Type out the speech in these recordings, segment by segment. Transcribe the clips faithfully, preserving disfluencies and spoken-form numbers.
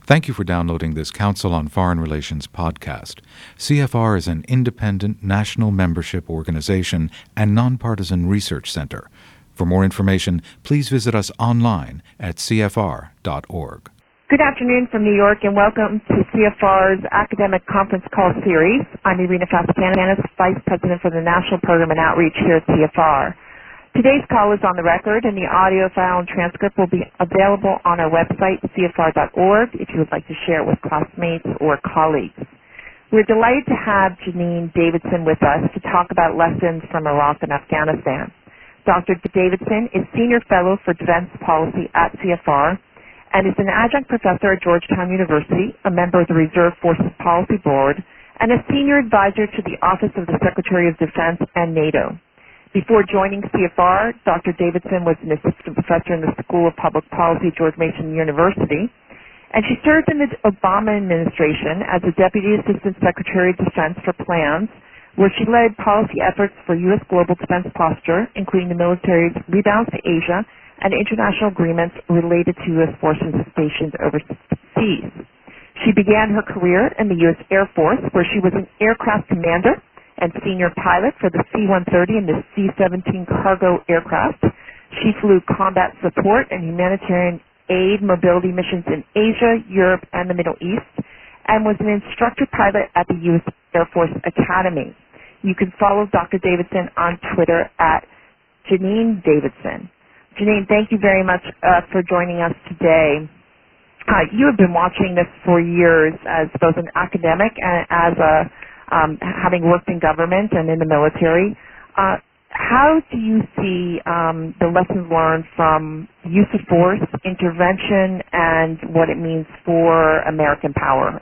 Thank you for downloading this Council on Foreign Relations podcast. C F R is an independent national membership organization and nonpartisan research center. For more information, please visit us online at c f r dot org. Good afternoon from New York and welcome to C F R's Academic Conference Call Series. I'm Irina Fastapanis, Vice President for the National Program and Outreach here at C F R. Today's call is on the record, and the audio file and transcript will be available on our website, c f r dot org, if you would like to share it with classmates or colleagues. We're delighted to have Janine Davidson with us to talk about lessons from Iraq and Afghanistan. Doctor Davidson is Senior Fellow for Defense Policy at C F R and is an adjunct professor at Georgetown University, a member of the Reserve Forces Policy Board, and a senior advisor to the Office of the Secretary of Defense and NATO. Before joining C F R, Doctor Davidson was an assistant professor in the School of Public Policy at George Mason University, and she served in the Obama administration as the Deputy Assistant Secretary of Defense for Plans, where she led policy efforts for U S global defense posture, including the military's rebalance to Asia and international agreements related to U S forces stationed overseas. She began her career in the U S Air Force, where she was an aircraft commander and senior pilot for the C one thirty and the C seventeen cargo aircraft. She flew combat support and humanitarian aid mobility missions in Asia, Europe, and the Middle East, and was an instructor pilot at the U S Air Force Academy. You can follow Doctor Davidson on Twitter at Janine Davidson. Janine, thank you very much uh, for joining us today. Uh, you have been watching this for years as both an academic and as a Um, having worked in government and in the military. Uh, how do you see um, the lessons learned from use of force, intervention, and what it means for American power?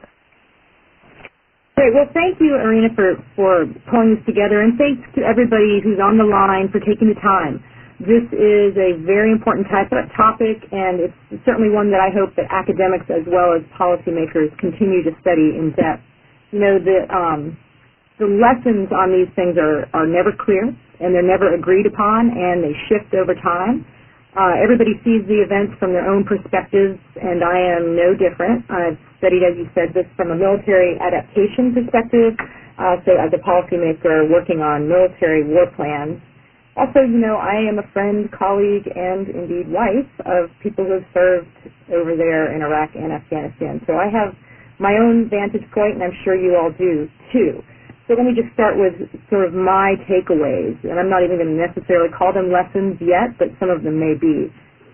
Great. Well, thank you, Irina, for, for pulling this together, and thanks to everybody who's on the line for taking the time. This is a very important type of topic, and it's certainly one that I hope that academics as well as policymakers continue to study in depth. You know, the um, the lessons on these things are, are never clear, and they're never agreed upon, and they shift over time. Uh, everybody sees the events from their own perspectives, and I am no different. I've studied, as you said, this from a military adaptation perspective, uh, so as a policymaker working on military war plans. Also, you know, I am a friend, colleague, and indeed wife of people who have served over there in Iraq and Afghanistan. So I have my own vantage point, and I'm sure you all do, too. So let me just start with sort of my takeaways, and I'm not even going to necessarily call them lessons yet, but some of them may be.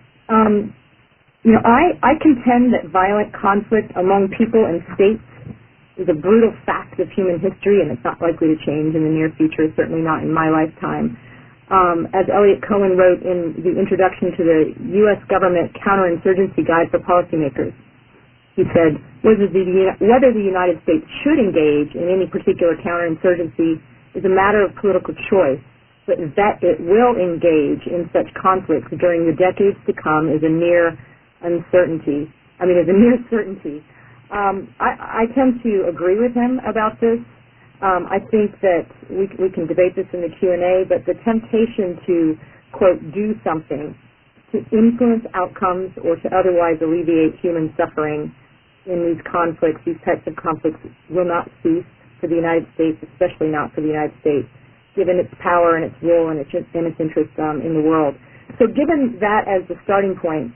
Um, you know, I, I contend that violent conflict among people and states is a brutal fact of human history, and it's not likely to change in the near future, certainly not in my lifetime. Um, as Eliot Cohen wrote in the introduction to the U S Government Counterinsurgency Guide for Policymakers, he said, whether the, whether the United States should engage in any particular counterinsurgency is a matter of political choice, but that it will engage in such conflicts during the decades to come is a near uncertainty. I mean, is a near certainty. Um, I, I tend to agree with him about this. Um, I think that we, we can debate this in the Q and A, but the temptation to, quote, do something to influence outcomes or to otherwise alleviate human suffering in these conflicts, these types of conflicts, will not cease for the United States, especially not for the United States, given its power and its role and its, and its interest um, in the world. So given that as the starting point,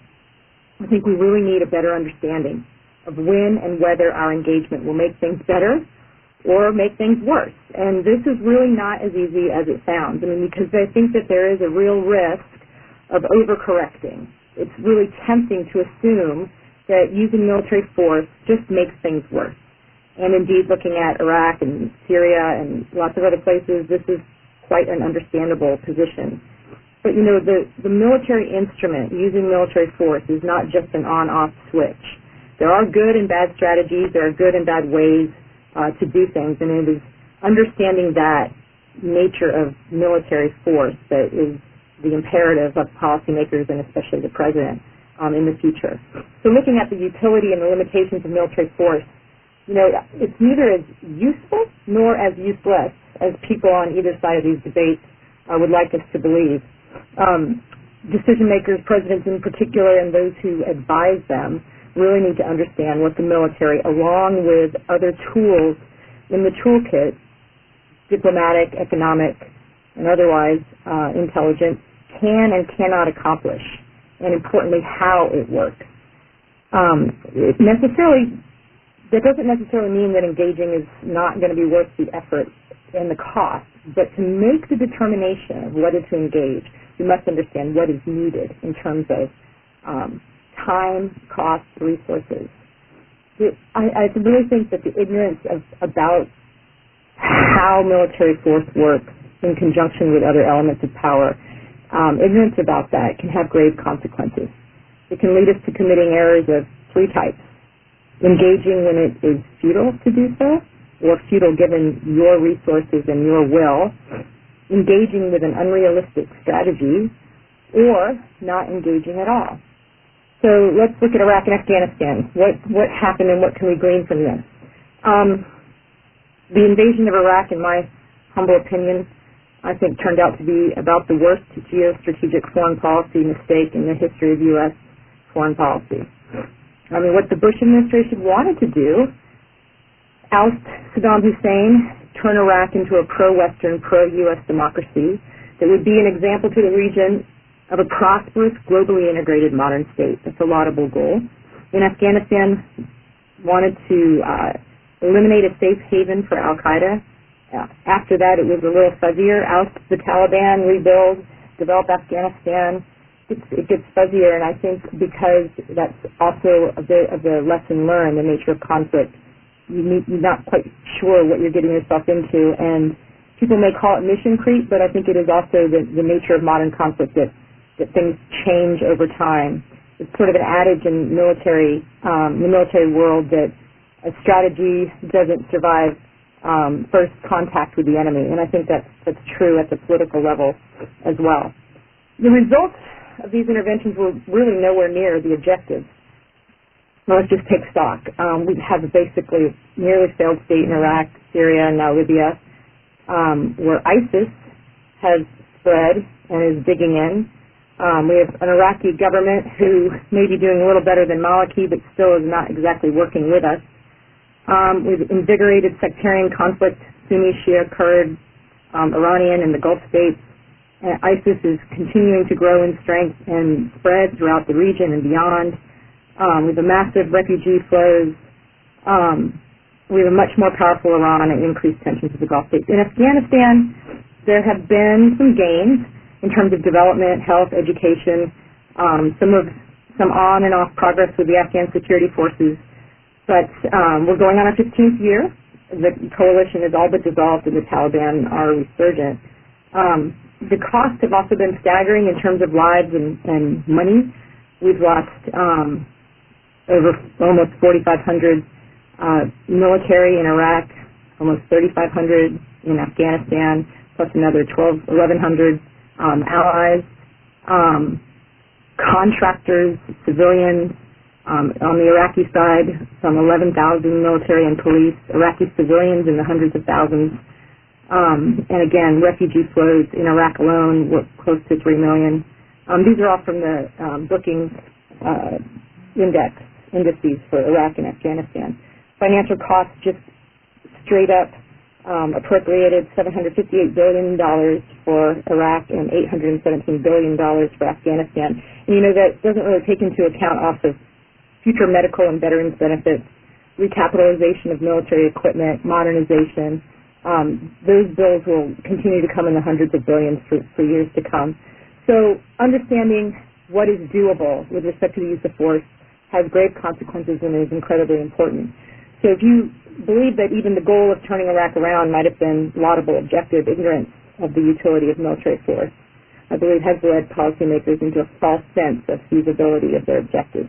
I think we really need a better understanding of when and whether our engagement will make things better or make things worse. And this is really not as easy as it sounds. I mean, because I think that there is a real risk of overcorrecting. It's really tempting to assume that using military force just makes things worse. And indeed, looking at Iraq and Syria and lots of other places, this is quite an understandable position. But, you know, the, the military instrument, using military force, is not just an on-off switch. There are good and bad strategies. There are good and bad ways uh, to do things. And it is understanding that nature of military force that is the imperative of policymakers and especially the president um, in the future. So looking at the utility and the limitations of military force, you know, it's neither as useful nor as useless as people on either side of these debates uh, would like us to believe. Um, decision makers, presidents in particular, and those who advise them really need to understand what the military, along with other tools in the toolkit, diplomatic, economic, and otherwise uh, intelligent, can and cannot accomplish, and importantly, how it works. Um, it necessarily, that doesn't necessarily mean that engaging is not going to be worth the effort and the cost, but to make the determination of whether to engage, you must understand what is needed in terms of um, time, cost, resources. It, I, I really think that the ignorance of, about how military force works in conjunction with other elements of power, um, ignorance about that can have grave consequences. It can lead us to committing errors of three types: engaging when it is futile to do so, or futile given your resources and your will, engaging with an unrealistic strategy, or not engaging at all. So let's look at Iraq and Afghanistan. What what happened and what can we glean from this? Um, the invasion of Iraq, in my humble opinion, I think turned out to be about the worst geostrategic foreign policy mistake in the history of U S foreign policy. I mean, what the Bush administration wanted to do, oust Saddam Hussein, turn Iraq into a pro-Western, pro-U S democracy that would be an example to the region of a prosperous, globally integrated modern state. That's a laudable goal. In Afghanistan, wanted to uh, eliminate a safe haven for al-Qaeda. Uh, after that, it was a little fuzzier. Oust the Taliban, rebuild, develop Afghanistan. It's, it gets fuzzier, and I think because that's also a bit of the lesson learned, the nature of conflict. You need, you're not quite sure what you're getting yourself into, and people may call it mission creep, but I think it is also the, the nature of modern conflict that, that things change over time. It's sort of an adage in military, um, the military world that a strategy doesn't survive um, first contact with the enemy, and I think that's, that's true at the political level as well. The results of these interventions were really nowhere near the objectives. Well, let's just take stock. Um, we have basically a nearly failed state in Iraq, Syria, and now Libya, um, where ISIS has spread and is digging in. Um, we have an Iraqi government who may be doing a little better than Maliki, but still is not exactly working with us. Um, we've invigorated sectarian conflict, Sunni, Shia, Kurd, um, Iranian, and the Gulf states. And ISIS is continuing to grow in strength and spread throughout the region and beyond. Um, we have a massive refugee flows. Um, we have a much more powerful Iran and increased tensions with the Gulf states. In Afghanistan, there have been some gains in terms of development, health, education, um, some of some on and off progress with the Afghan security forces. But um, we're going on our fifteenth year. The coalition is all but dissolved, and the Taliban are resurgent. Um, the costs have also been staggering in terms of lives and, and money. We've lost um, over almost forty-five hundred uh, military in Iraq, almost thirty-five hundred in Afghanistan, plus another twelve, eleven hundred um, allies, um, contractors, civilians. Um, on the Iraqi side, some eleven thousand military and police, Iraqi civilians in the hundreds of thousands. Um, and again, refugee flows in Iraq alone were close to three million. Um, these are all from the um, booking uh, index. indices for Iraq and Afghanistan. Financial costs just straight up um, appropriated seven hundred fifty-eight billion dollars for Iraq and eight hundred seventeen billion dollars for Afghanistan. And you know, that doesn't really take into account also future medical and veterans benefits, recapitalization of military equipment, modernization. Um, those bills will continue to come in the hundreds of billions for, for years to come. So understanding what is doable with respect to the use of force has grave consequences and is incredibly important. So if you believe that even the goal of turning Iraq around might have been laudable objective, ignorance of the utility of military force, I believe has led policymakers into a false sense of feasibility of their objectives.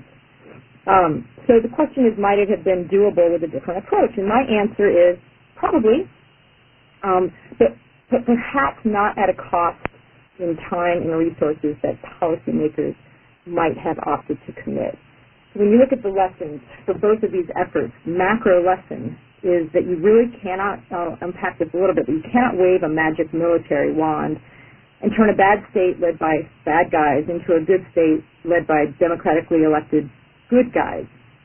Um, so the question is, might it have been doable with a different approach? And my answer is probably, um, but, but perhaps not at a cost in time and resources that policymakers might have opted to commit. When you look at the lessons for both of these efforts, macro lesson is that you really cannot, I'll unpack this a little bit, but you cannot wave a magic military wand and turn a bad state led by bad guys into a good state led by democratically elected good guys.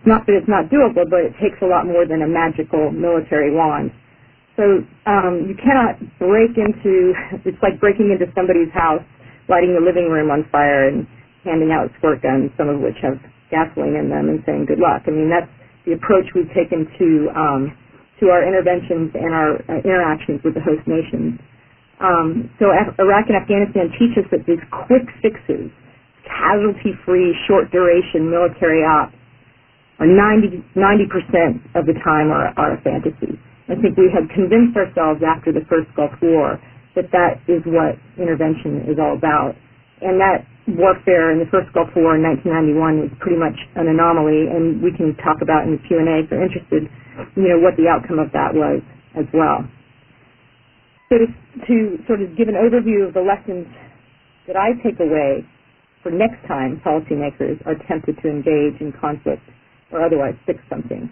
not that it's not doable, but it takes a lot more than a magical military wand. So um, you cannot break into, it's like breaking into somebody's house, lighting the living room on fire and handing out squirt guns, some of which have gasoline in them, and saying good luck. I mean, that's the approach we've taken to um, to our interventions and our uh, interactions with the host nations. Um, so Af- Iraq and Afghanistan teach us that these quick fixes, casualty-free, short-duration military ops, are ninety percent of the time are, are a fantasy. I think we had convinced ourselves after the first Gulf War that that is what intervention is all about. And that warfare in the first Gulf War in nineteen ninety-one was pretty much an anomaly, and we can talk about in the Q and A if you're interested, you know, what the outcome of that was as well. So to, to sort of give an overview of the lessons that I take away for next time policymakers are tempted to engage in conflict or otherwise fix something.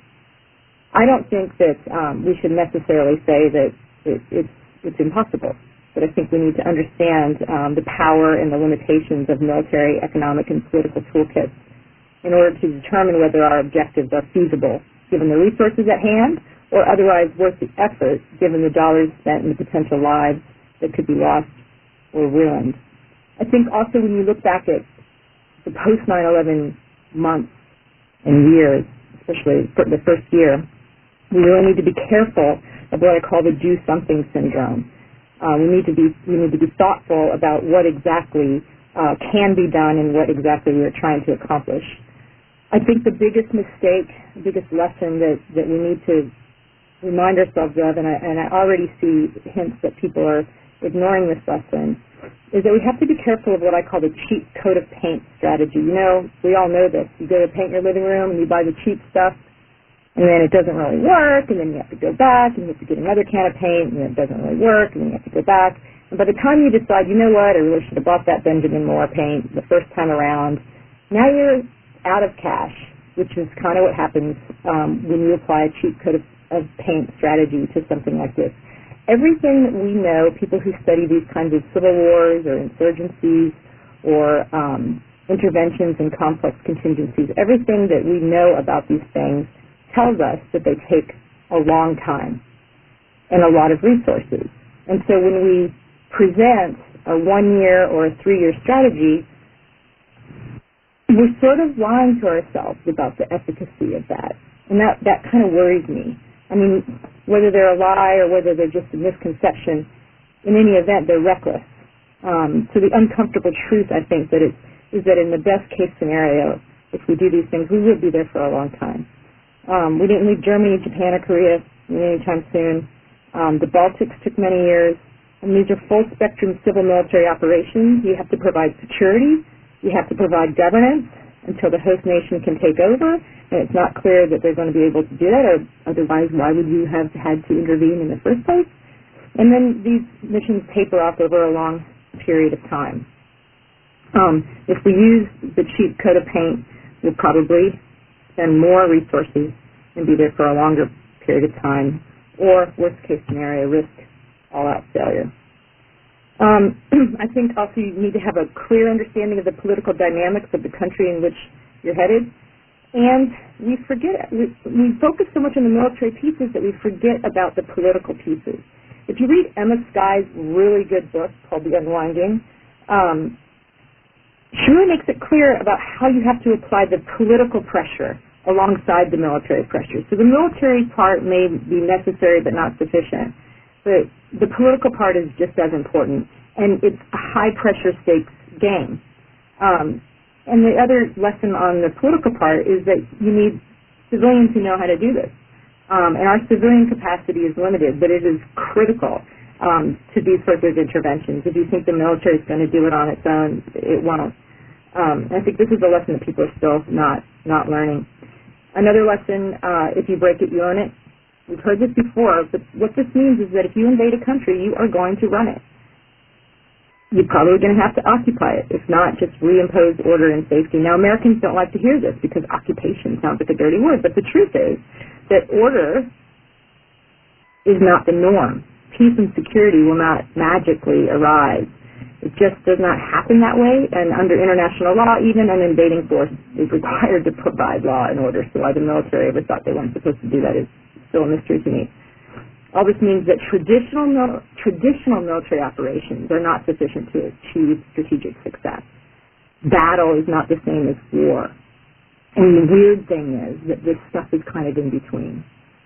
I don't think that um, we should necessarily say that it, it's, it's impossible. But I think we need to understand um, the power and the limitations of military, economic, and political toolkits in order to determine whether our objectives are feasible, given the resources at hand, or otherwise worth the effort, given the dollars spent and the potential lives that could be lost or ruined. I think also when you look back at the post nine eleven months and years, especially for the first year, we really need to be careful of what I call the do-something syndrome. Uh, we need to be we need to be thoughtful about what exactly uh, can be done and what exactly we are trying to accomplish. I think the biggest mistake, the biggest lesson that, that we need to remind ourselves of, and I, and I already see hints that people are ignoring this lesson, is that we have to be careful of what I call the cheap coat of paint strategy. You know, we all know this. You go to paint your living room and you buy the cheap stuff, and then it doesn't really work, and then you have to go back, and you have to get another can of paint, and then it doesn't really work, and then you have to go back. And by the time you decide, you know what, I really should have bought that Benjamin Moore paint the first time around, now you're out of cash, which is kind of what happens um, when you apply a cheap coat of, of paint strategy to something like this. Everything that we know, people who study these kinds of civil wars or insurgencies or um, interventions and complex contingencies, everything that we know about these things tells us that they take a long time and a lot of resources. And so when we present a one-year or a three-year strategy, we're sort of lying to ourselves about the efficacy of that. And that, that kind of worries me. I mean, whether they're a lie or whether they're just a misconception, in any event, they're reckless. Um, so the uncomfortable truth, I think, that it, is that in the best-case scenario, if we do these things, we will be there for a long time. Um, we didn't leave Germany, Japan, or Korea anytime soon. Um, the Baltics took many years. And these are full-spectrum civil military operations. You have to provide security. You have to provide governance until the host nation can take over. And it's not clear that they're going to be able to do that, or otherwise why would you have had to intervene in the first place? And then these missions taper off over a long period of time. Um, if we use the cheap coat of paint, we'll probably spend more resources and be there for a longer period of time, or worst case scenario, risk all-out failure. Um, I think also you need to have a clear understanding of the political dynamics of the country in which you're headed, and we forget, we, we focus so much on the military pieces that we forget about the political pieces. If you read Emma Skye's really good book called The Unwinding, um, she really makes it clear about how you have to apply the political pressure alongside the military pressure. So the military part may be necessary but not sufficient, but the political part is just as important, and it's a high-pressure stakes game. Um, and the other lesson on the political part is that you need civilians who know how to do this. Um, and our civilian capacity is limited, but it is critical um, to these sorts of interventions. If you think the military is going to do it on its own, it won't. Um, I think this is a lesson that people are still not, not learning. Another lesson, uh, if you break it, you own it. We've heard this before, but what this means is that if you invade a country, you are going to run it. You're probably going to have to occupy it, if not just reimpose order and safety. Now, Americans don't like to hear this because occupation sounds like a dirty word, but the truth is that order is not the norm. Peace and security will not magically arise It just does not happen that way, and under international law, even an invading force is required to provide law and order. So why the military ever thought they weren't supposed to do that is still a mystery to me. All this means that traditional mil- traditional military operations are not sufficient to achieve strategic success. Battle is not the same as war. And the weird thing is that this stuff is kind of in between.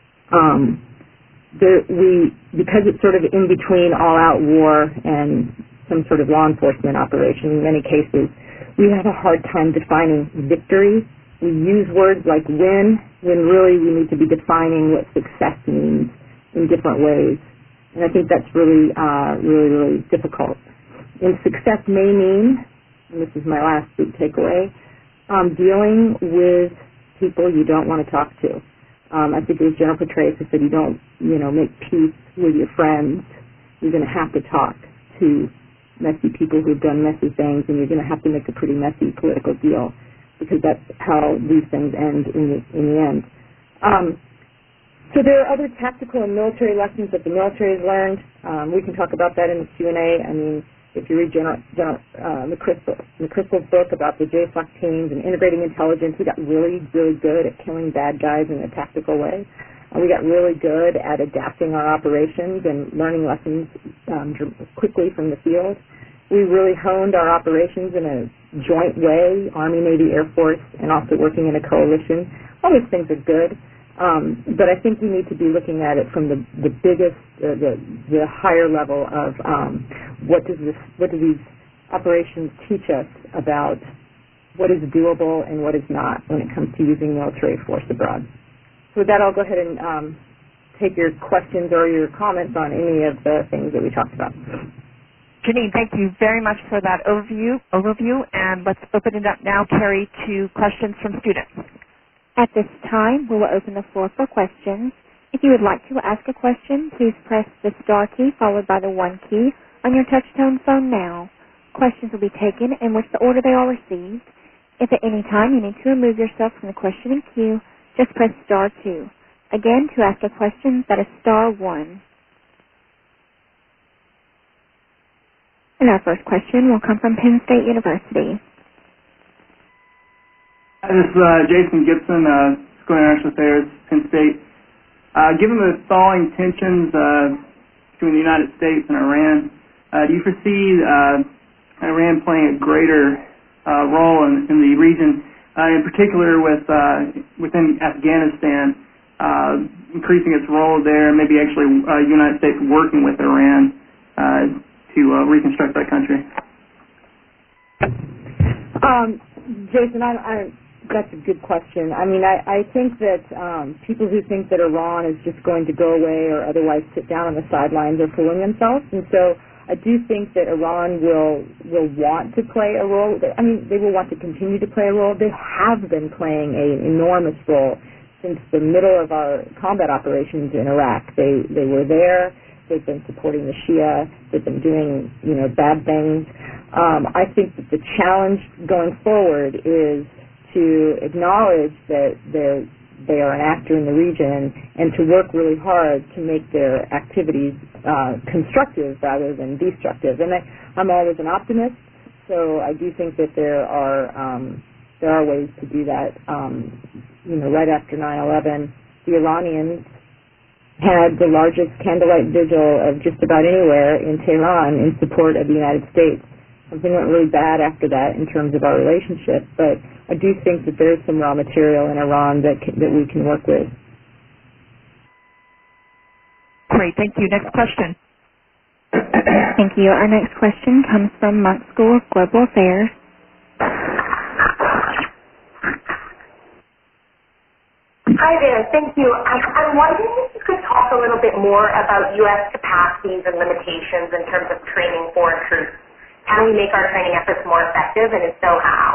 Um, there, we, because it's sort of in between all-out war and some sort of law enforcement operation, in many cases, we have a hard time defining victory. We use words like win, when really we need to be defining what success means in different ways. And I think that's really, uh, really, really difficult. And success may mean, and this is my last big takeaway, um, dealing with people you don't want to talk to. Um, I think it was General Petraeus who said you don't, you know, make peace with your friends. You're going to have to talk to messy people who've done messy things, and you're going to have to make a pretty messy political deal, because that's how these things end in the, in the end. Um, so there are other tactical and military lessons that the military has learned. Um, we can talk about that in the Q and A. I mean, if you read General, General uh, McChrystal, McChrystal's book about the J SOC teams and integrating intelligence, we got really, really good at killing bad guys in a tactical way. And we got really good at adapting our operations and learning lessons um, quickly from the field. We really honed our operations in a joint way, Army, Navy, Air Force, and also working in a coalition. All these things are good, um, but I think we need to be looking at it from the, the biggest, uh, the, the higher level of um, what does this, what do these operations teach us about what is doable and what is not when it comes to using military force abroad. So with that, I'll go ahead and um, take your questions or your comments on any of the things that we talked about. Janine, thank you very much for that overview, overview, and let's open it up now, Carrie, to questions from students. At this time, we will open the floor for questions. If you would like to ask a question, please press the star key followed by the one key on your touch-tone phone now. Questions will be taken in which the order they are received. If at any time you need to remove yourself from the questioning queue, just press star two. Again, to ask a question, that is star one. And our first question will come from Penn State University. Hi, this is uh, Jason Gibson, uh, School of International Affairs, Penn State. Uh, given the thawing tensions uh, between the United States and Iran, uh, do you foresee uh, Iran playing a greater uh, role in, in the region, uh, in particular with uh, within Afghanistan, uh, increasing its role there, maybe actually uh, the United States working with Iran uh, to uh, reconstruct that country? Um, Jason, I, I, that's a good question. I mean, I, I think that um, people who think that Iran is just going to go away or otherwise sit down on the sidelines are fooling themselves. And so I do think that Iran will will want to play a role. I mean, they will want to continue to play a role. They have been playing an enormous role since the middle of our combat operations in Iraq. They they were there. They've been supporting the Shia. They've been doing, you know, bad things. Um, I think that the challenge going forward is to acknowledge that they're, they are an actor in the region and to work really hard to make their activities uh, constructive rather than destructive. And I, I'm always an optimist, so I do think that there are um, there are ways to do that. Um, you know, right after nine eleven, the Iranians had the largest candlelight vigil of just about anywhere in Tehran in support of the United States. Something went really bad after that in terms of our relationship, but I do think that there's some raw material in Iran that can, that we can work with. Great, thank you. Next question. Thank you. Our next question comes from Monk School of Global Affairs. Hi there, thank you. Um, I'm wondering if you could talk a little bit more about U S capacities and limitations in terms of training foreign troops. Can we make our training efforts more effective, and if so, how?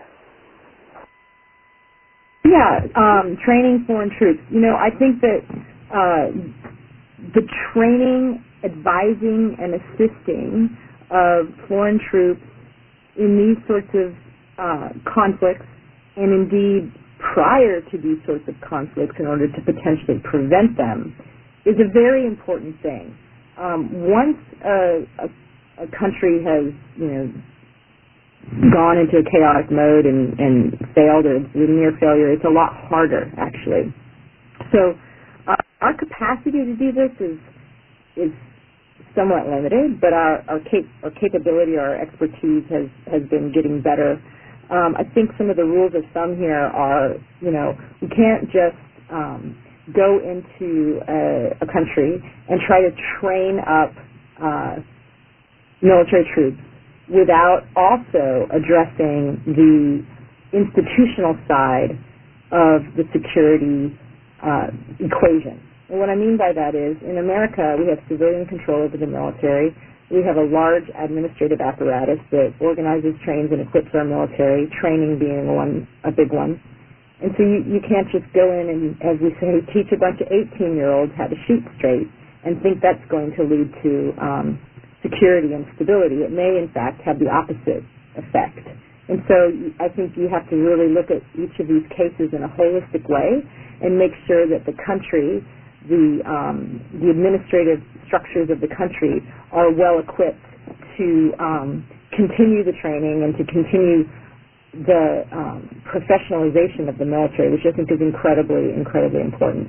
Yeah, um, training foreign troops. You know, I think that uh, the training, advising, and assisting of foreign troops in these sorts of uh, conflicts, and indeed prior to these sorts of conflicts in order to potentially prevent them, is a very important thing. Um, once a, a, a a country has, you know, gone into a chaotic mode and, and failed or is near failure, it's a lot harder, actually. So uh, our capacity to do this is is somewhat limited, but our our, cap- our capability, our expertise has, has been getting better. Um, I think some of the rules of thumb here are, you know, we can't just um, go into a, a country and try to train up uh, military troops without also addressing the institutional side of the security uh, equation. And what I mean by that is, in America, we have civilian control over the military. We have a large administrative apparatus that organizes, trains, and equips our military, training being one, a big one. And so you, you can't just go in and, as we say, teach a bunch of eighteen-year-olds how to shoot straight and think that's going to lead to um, security and stability. It may, in fact, have the opposite effect. And so I think you have to really look at each of these cases in a holistic way and make sure that the country, the um, the administrative structures of the country are well equipped to um, continue the training and to continue the um, professionalization of the military, which I think is incredibly, incredibly important.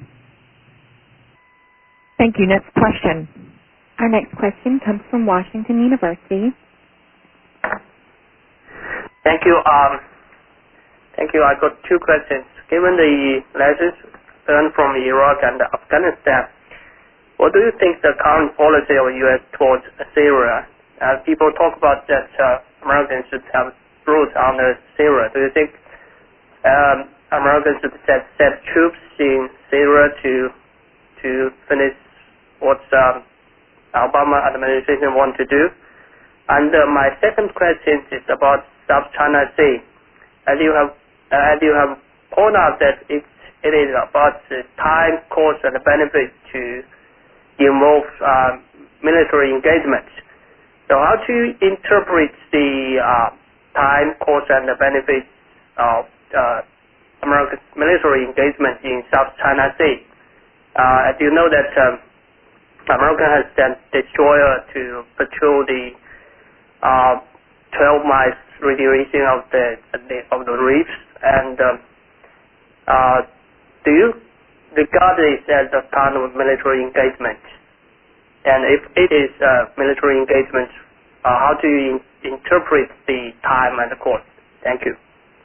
Thank you. Next question. Our next question comes from Washington University. Thank you. Um, thank you. I got two questions. Given the lessons learned from Iraq and Afghanistan, what do you think the current policy of the U S towards Syria? Uh, people talk about that uh, Americans should have roots under Syria. Do you think um, Americans should set, set troops in Syria to to finish what um, Obama administration want to do? And uh, my second question is about South China Sea. As you have uh, as you have pointed out that it it is about the time, cost, and the benefit to involve uh, military engagement. So how to interpret the uh, time, cost, and the benefits of uh, American military engagement in South China Sea? Uh, as you know that um, America has sent destroyer to patrol the uh, twelve miles radiation of the, of the reefs, and um, uh, do you regard it as a kind of military engagement? And if it is uh, military engagement, uh, how do you in- interpret the time and the cost? Thank you.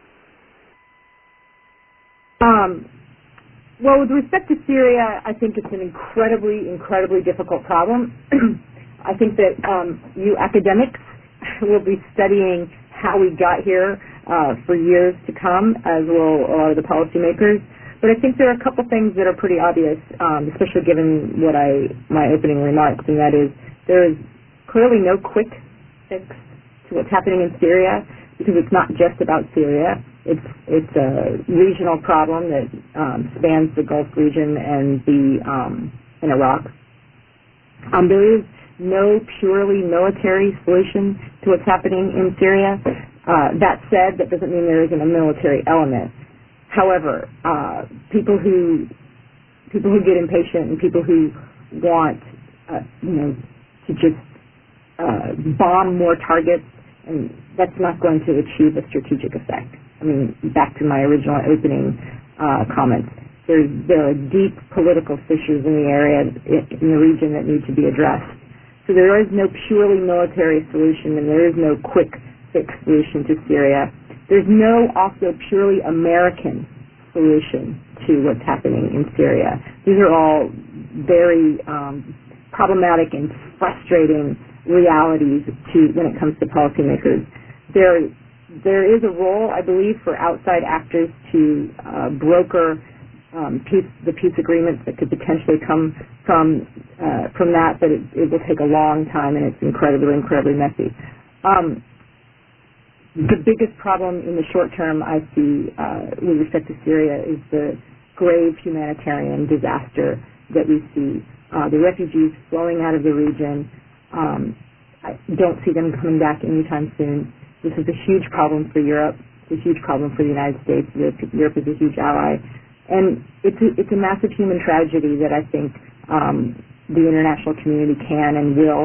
Um, well, with respect to Syria, I think it's an incredibly, incredibly difficult problem. I think that um, you academics will be studying how we got here uh, for years to come, as will a lot of the policymakers. But I think there are a couple things that are pretty obvious, um, especially given what I my opening remarks, and that is there is clearly no quick fix to what's happening in Syria, because it's not just about Syria. It's it's a regional problem that um, spans the Gulf region and the um, and Iraq. Um, there is no purely military solution to what's happening in Syria. Uh, that said, that doesn't mean there isn't a military element. However, uh, people who people who get impatient and people who want, uh, you know, to just uh, bomb more targets, and that's not going to achieve a strategic effect. I mean, back to my original opening uh, comments, there there are deep political fissures in the area, in the region, that need to be addressed. So there is no purely military solution, and there is no quick fix solution to Syria. There's no also purely American solution to what's happening in Syria. These are all very um, problematic and frustrating realities to when it comes to policymakers. There, there is a role, I believe, for outside actors to uh, broker um, peace, the peace agreements that could potentially come from uh, from that, but it, it will take a long time, and it's incredibly, incredibly messy. Um, The biggest problem in the short term I see uh, with respect to Syria is the grave humanitarian disaster that we see. Uh, the refugees flowing out of the region, um, I don't see them coming back anytime soon. This is a huge problem for Europe. It's a huge problem for the United States. Europe is a huge ally. And it's a, it's a massive human tragedy that I think um, the international community can and will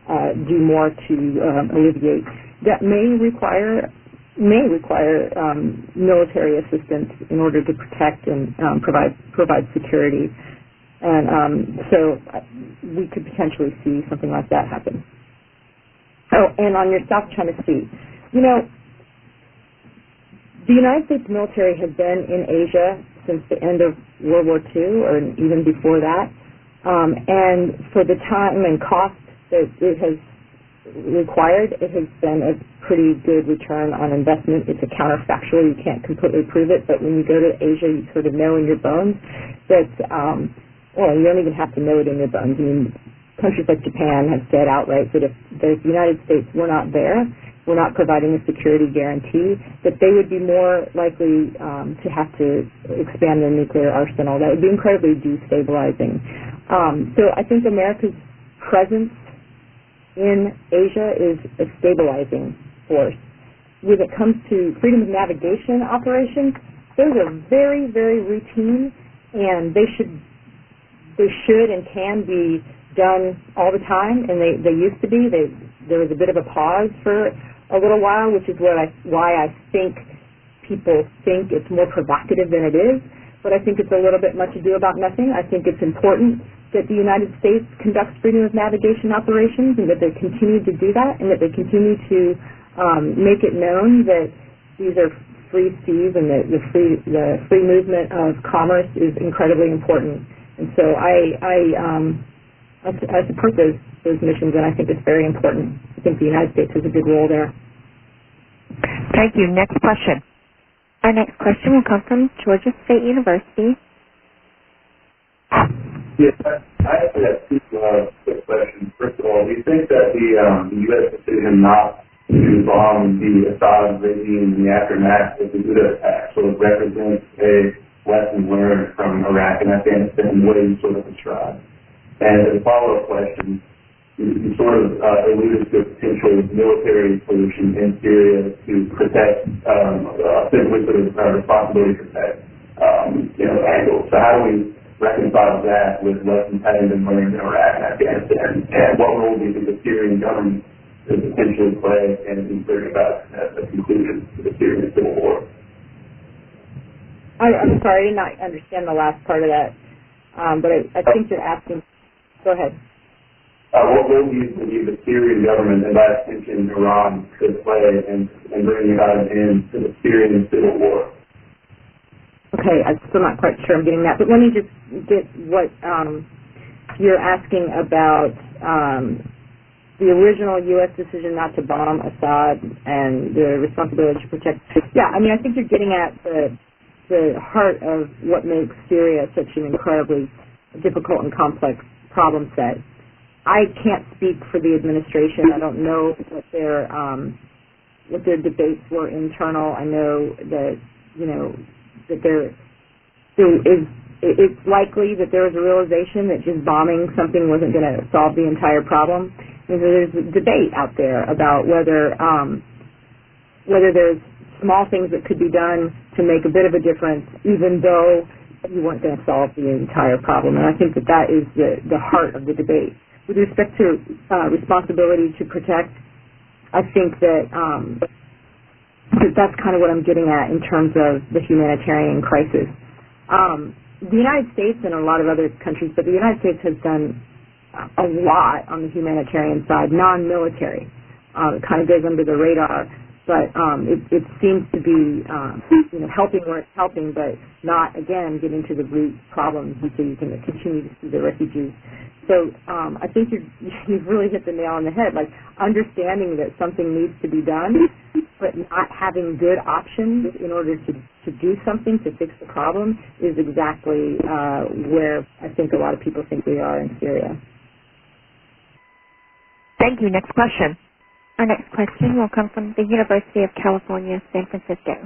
uh, do more to um, alleviate. That may require may require um, military assistance in order to protect and um, provide provide security, and um, so we could potentially see something like that happen. Oh, and on your South China Sea, you know, the United States military has been in Asia since the end of World War Two, or even before that, um, and for the time and cost that it has required, it has been a pretty good return on investment. It's a counterfactual. You can't completely prove it, but when you go to Asia, you sort of know in your bones that, um, well, you don't even have to know it in your bones. I mean, countries like Japan have said outright that if, that if the United States were not there, we're not providing a security guarantee, that they would be more likely um, to have to expand their nuclear arsenal. That would be incredibly destabilizing. Um, so I think America's presence in Asia is a stabilizing force. When it comes to freedom of navigation operations, those are very, very routine, and they should they should and can be done all the time, and they, they used to be. They, there was a bit of a pause for a little while, which is what I, why I think people think it's more provocative than it is, but I think it's a little bit much ado about nothing. I think it's important that the United States conducts freedom of navigation operations, and that they continue to do that, and that they continue to um, make it known that these are free seas, and that the free the free movement of commerce is incredibly important. And so I I, um, I, I support those those missions, and I think it's very important. I think the United States has a big role there. Thank you. Next question. Our next question will come from Georgia State University. Yes, I actually have two uh, quick questions. First of all, do you think that the, um, the U S decision not to bomb the Assad regime in the aftermath of the Ghouta attack sort of represents a lesson learned from Iraq and Afghanistan, the way you sort of described? And as a follow-up question, you, you sort of uh, alluded to a potential military solution in Syria to protect, um, uh, simply sort of uh, responsibility to protect, um, you know, angles. So how do we reconcile that with lessons having been learned in Iraq and Afghanistan, and what role do you think the Syrian government could potentially play in bringing about a conclusion to the Syrian civil war? I, I'm sorry, I did not understand the last part of that, um, but I, I think you're asking. Go ahead. Uh, what role do you believe the Syrian government, and by extension Iran, could play in, in bringing about an end to the Syrian civil war? Okay, I'm still not quite sure I'm getting that, but let me just get what um, you're asking about um, the original U S decision not to bomb Assad and the responsibility to protect. Yeah, I mean, I think you're getting at the the heart of what makes Syria such an incredibly difficult and complex problem set. I can't speak for the administration. I don't know what their um, what their debates were internal. I know that you know. that there, there is, it's likely that there was a realization that just bombing something wasn't going to solve the entire problem. And so there's a debate out there about whether um, whether there's small things that could be done to make a bit of a difference, even though you weren't going to solve the entire problem. And I think that that is the, the heart of the debate. With respect to uh, responsibility to protect, I think that um, that's kind of what I'm getting at in terms of the humanitarian crisis. Um, the United States and a lot of other countries, but the United States has done a lot on the humanitarian side, non-military. Um, it kind of goes under the radar, but um, it, it seems to be um, you know, helping where it's helping, but not, again, getting to the root problems, and so you can continue to see the refugees. So um, I think you've, you've really hit the nail on the head, like understanding that something needs to be done, but not having good options in order to, to do something to fix the problem is exactly uh, where I think a lot of people think we are in Syria. Thank you. Next question. Our next question will come from the University of California, San Francisco.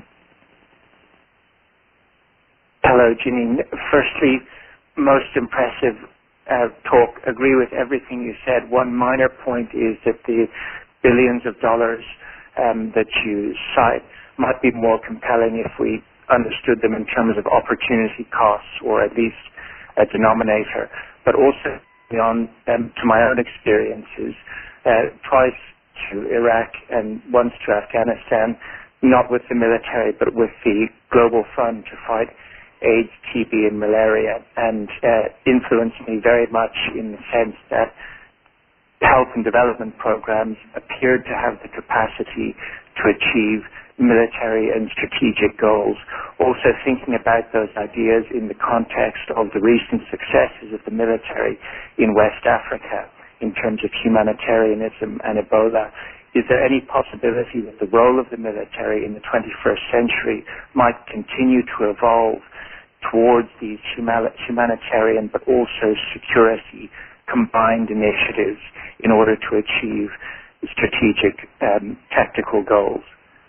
Hello, Janine. Firstly, most impressive Uh, talk, agree with everything you said. One minor point is that the billions of dollars um, that you cite might be more compelling if we understood them in terms of opportunity costs, or at least a denominator. But also, beyond um, to my own experiences, uh, twice to Iraq and once to Afghanistan, not with the military, but with the Global Fund to fight AIDS, T B, and malaria, and uh, influenced me very much in the sense that health and development programs appeared to have the capacity to achieve military and strategic goals. Also thinking about those ideas in the context of the recent successes of the military in West Africa in terms of humanitarianism and Ebola. Is there any possibility that the role of the military in the twenty-first century might continue to evolve towards these humanitarian but also security combined initiatives in order to achieve strategic um, tactical goals?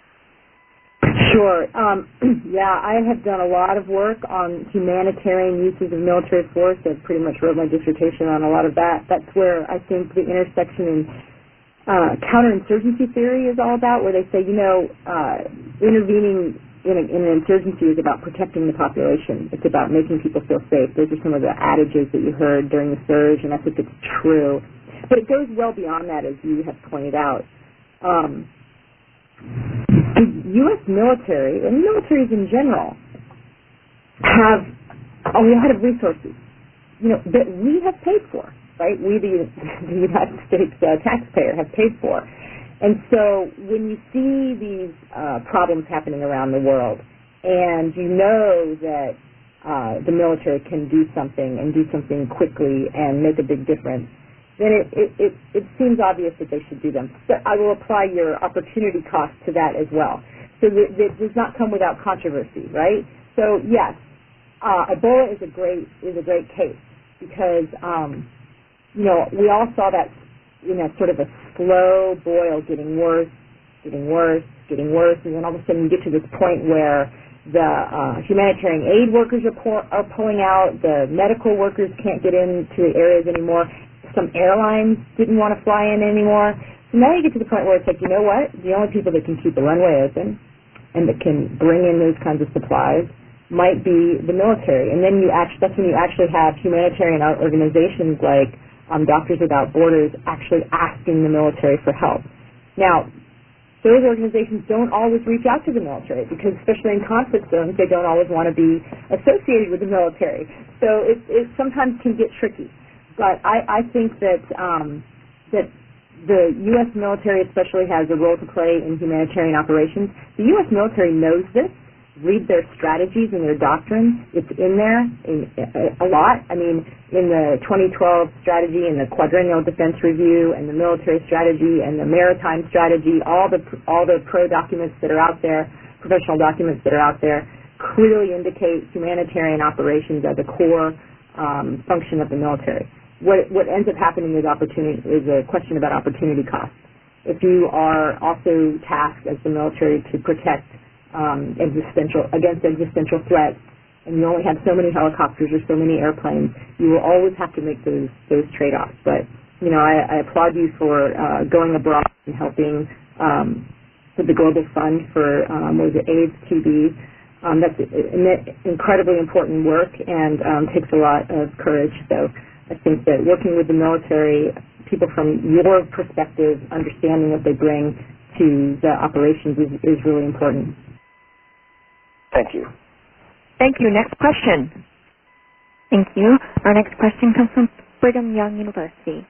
Sure. Um, yeah, I have done a lot of work on humanitarian uses of military force. I've pretty much wrote my dissertation on a lot of that. That's where I think the intersection in uh, counterinsurgency theory is all about, where they say, you know, uh, intervening in, a, in an insurgency is about protecting the population. It's about making people feel safe. Those are some of the adages that you heard during the surge, and I think it's true. But it goes well beyond that, as you have pointed out. Um, the U S military, and militaries in general, have a lot of resources, you know, that we have paid for, right? We, the, the United States uh, taxpayer, have paid for. And so when you see these uh, problems happening around the world, and you know that uh, the military can do something and do something quickly and make a big difference, then it, it, it, it seems obvious that they should do them. But I will apply your opportunity cost to that as well. So that, that does not come without controversy, right? So yes, uh, Ebola is a great is a great case because um, you know we all saw that, you know, sort of a slow boil getting worse, getting worse, getting worse, and then all of a sudden you get to this point where the uh, humanitarian aid workers are, pour, are pulling out, the medical workers can't get into the areas anymore. Some airlines didn't want to fly in anymore. So now you get to the point where it's like, you know what? The only people that can keep the runway open and that can bring in those kinds of supplies might be the military. And then you actually, that's when you actually have humanitarian organizations like um, Doctors Without Borders actually asking the military for help. Now, those organizations don't always reach out to the military because, especially in conflict zones, they don't always want to be associated with the military. So it, it sometimes can get tricky. But I, I think that um, that the U S military especially has a role to play in humanitarian operations. The U S military knows this. Read their strategies and their doctrines. It's in there in, a, a lot. I mean, in the twenty twelve strategy and the Quadrennial Defense Review and the military strategy and the maritime strategy, all the all the pro documents that are out there, professional documents that are out there, clearly indicate humanitarian operations as a core um, function of the military. What, what ends up happening is opportunity is a question about opportunity cost. If you are also tasked as the military to protect um, existential against existential threats, and you only have so many helicopters or so many airplanes, you will always have to make those those trade-offs. But you know, I, I applaud you for uh, going abroad and helping um, with the Global Fund for um, what was it, AIDS, T B. Um, that's incredibly important work and um, takes a lot of courage. So I think that working with the military, people from your perspective, understanding what they bring to the operations is, is really important. Thank you. Thank you. Next question. Thank you. Our next question comes from Brigham Young University.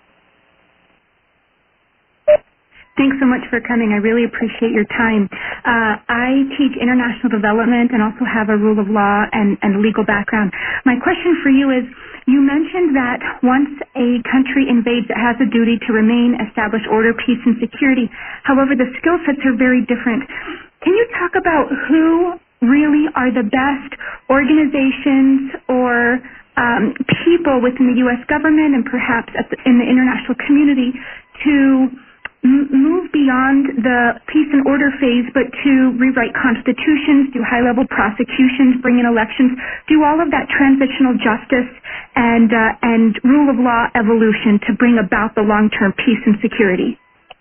Thanks so much for coming. I really appreciate your time. Uh, I teach international development and also have a rule of law and, and legal background. My question for you is, you mentioned that once a country invades, it has a duty to remain, establish order, peace, and security. However, the skill sets are very different. Can you talk about who really are the best organizations or um, people within the U S government and perhaps at the, in the international community to move beyond the peace and order phase, but to rewrite constitutions, do high-level prosecutions, bring in elections, do all of that transitional justice and uh, and rule of law evolution to bring about the long-term peace and security?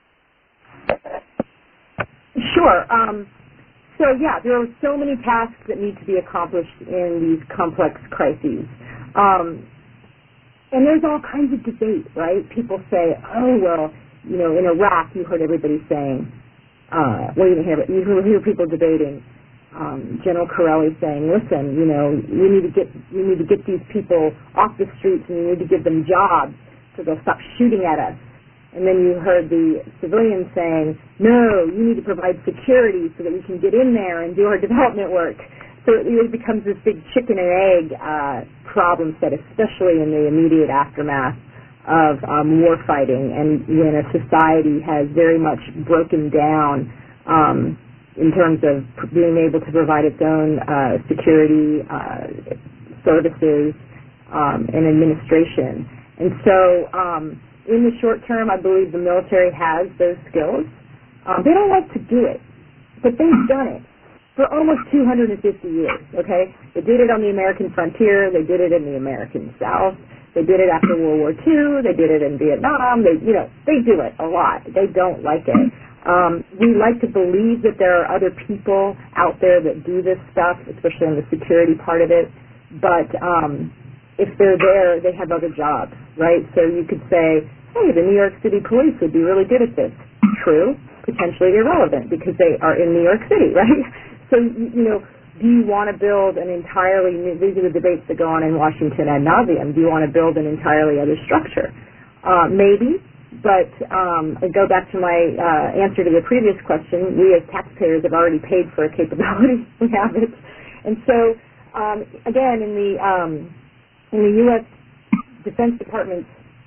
Sure. Um, so, yeah, there are so many tasks that need to be accomplished in these complex crises. Um, and there's all kinds of debate, right? People say, oh, well, you know, in Iraq, you heard everybody saying, uh, well, you didn't hear, you hear people debating. Um, General Corelli saying, "Listen, you know, we need to get we need to get these people off the streets, and we need to give them jobs so they'll stop shooting at us." And then you heard the civilians saying, "No, you need to provide security so that we can get in there and do our development work." So it really becomes this big chicken and egg uh, problem set, especially in the immediate aftermath of um, war fighting, and when a society has very much broken down. Um, in terms of being able to provide its own uh, security uh, services um, and administration. And so um, in the short term, I believe the military has those skills. Um, they don't like to do it, but they've done it for almost two hundred fifty years, okay? They did it on the American frontier. They did it in the American South. They did it after World War Two. They did it in Vietnam. They, you know, they do it a lot. They don't like it. Um, we like to believe that there are other people out there that do this stuff, especially on the security part of it. But um, if they're there, they have other jobs, right? So you could say, hey, the New York City police would be really good at this. True, potentially irrelevant because they are in New York City, right? So, you know, do you want to build an entirely new, these are the debates that go on in Washington ad nauseum, do you want to build an entirely other structure? Uh, maybe. But um, I go back to my uh, answer to the previous question. We as taxpayers have already paid for a capability. We have it. And so, um, again, in the um, in the U S Defense Department's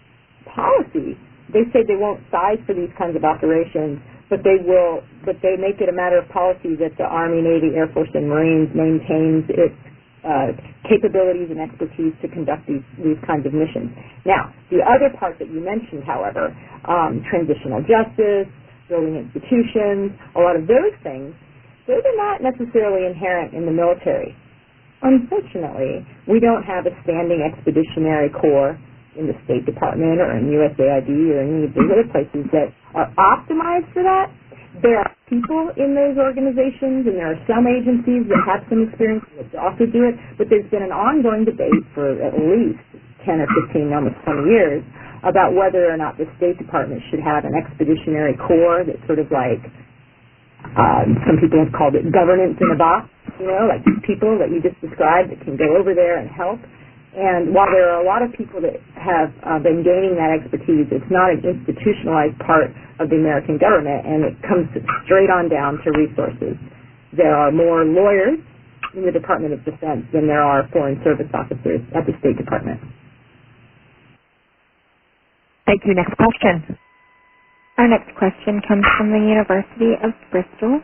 policy, they say they won't size for these kinds of operations, but they will. But they make it a matter of policy that the Army, Navy, Air Force, and Marines maintains its Uh, capabilities and expertise to conduct these, these kinds of missions. Now, the other part that you mentioned, however, um, transitional justice, building institutions, a lot of those things, those are not necessarily inherent in the military. Unfortunately, we don't have a standing expeditionary corps in the State Department or in U S A I D or any of those other places that are optimized for that. There are people in those organizations, and there are some agencies that have some experience that also do it, but there's been an ongoing debate for at least ten or fifteen, almost twenty years, about whether or not the State Department should have an expeditionary corps that's sort of like, um, some people have called it governance in a box, you know, like these people that you just described that can go over there and help. And while there are a lot of people that have uh, been gaining that expertise, it's not an institutionalized part of the American government, and it comes straight on down to resources. There are more lawyers in the Department of Defense than there are Foreign Service officers at the State Department. Thank you. Next question. Our next question comes from the University of Bristol.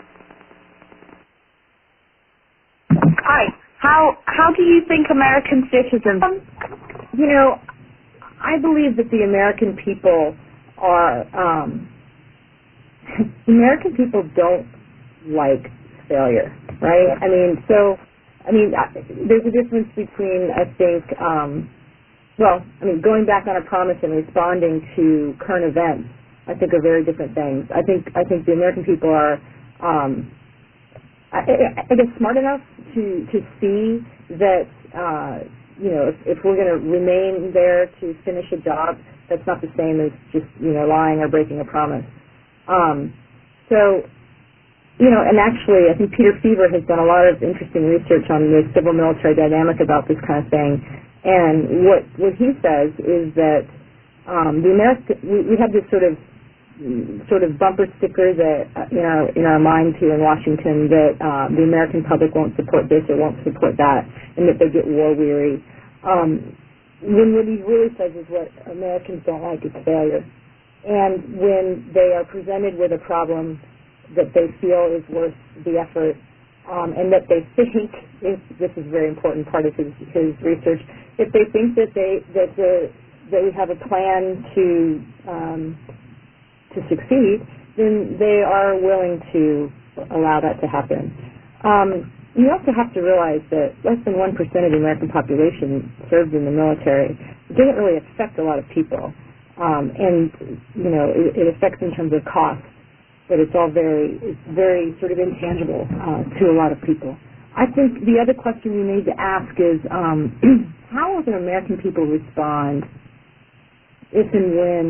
Hi. How how do you think American citizens? Um, you know, I believe that the American people are um, American people don't like failure, right? I mean, so I mean, there's a difference between I think, um, well, I mean, going back on a promise and responding to current events, I think are very different things. I think I think the American people are. Um, I, I guess smart enough to to see that uh, you know if, if we're going to remain there to finish a job, that's not the same as just you know lying or breaking a promise. Um, so you know, and actually, I think Peter Feaver has done a lot of interesting research on the civil military dynamic about this kind of thing. And what what he says is that um, the American we, we have this sort of sort of bumper sticker that uh, in our in our minds here in Washington that uh, the American public won't support this or won't support that, and that they get war weary. Um, when what he really says is what Americans don't like is failure, and when they are presented with a problem that they feel is worth the effort, um, and that they think, if, this is a very important part of his, his research, if they think that they that the that we have a plan to um, to succeed, then they are willing to allow that to happen. Um, you also have to realize that less than one percent of the American population served in the military. It doesn't really affect a lot of people. Um, and, you know, it, it affects in terms of cost, but it's all very, it's very sort of intangible uh, to a lot of people. I think the other question you need to ask is, um, how will the American people respond if and when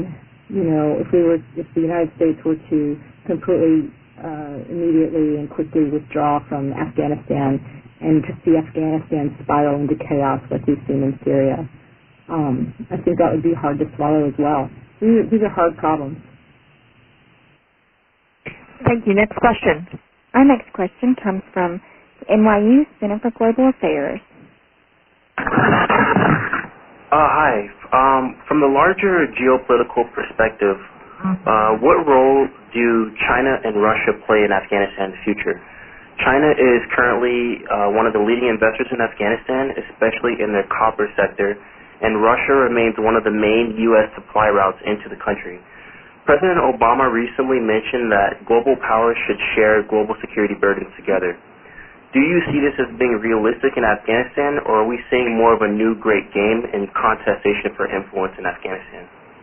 you know, if we were, if the United States were to completely, uh, immediately and quickly withdraw from Afghanistan and to see Afghanistan spiral into chaos like we've seen in Syria, um, I think that would be hard to swallow as well. These are, these are hard problems. Thank you. Next question. Our next question comes from N Y U Center for Global Affairs. Uh, hi. Um, from the larger geopolitical perspective, uh, what role do China and Russia play in Afghanistan's future? China is currently uh, one of the leading investors in Afghanistan, especially in the copper sector, and Russia remains one of the main U S supply routes into the country. President Obama recently mentioned that global powers should share global security burdens together. Do you see this as being realistic in Afghanistan, or are we seeing more of a new great game and contestation for influence in Afghanistan?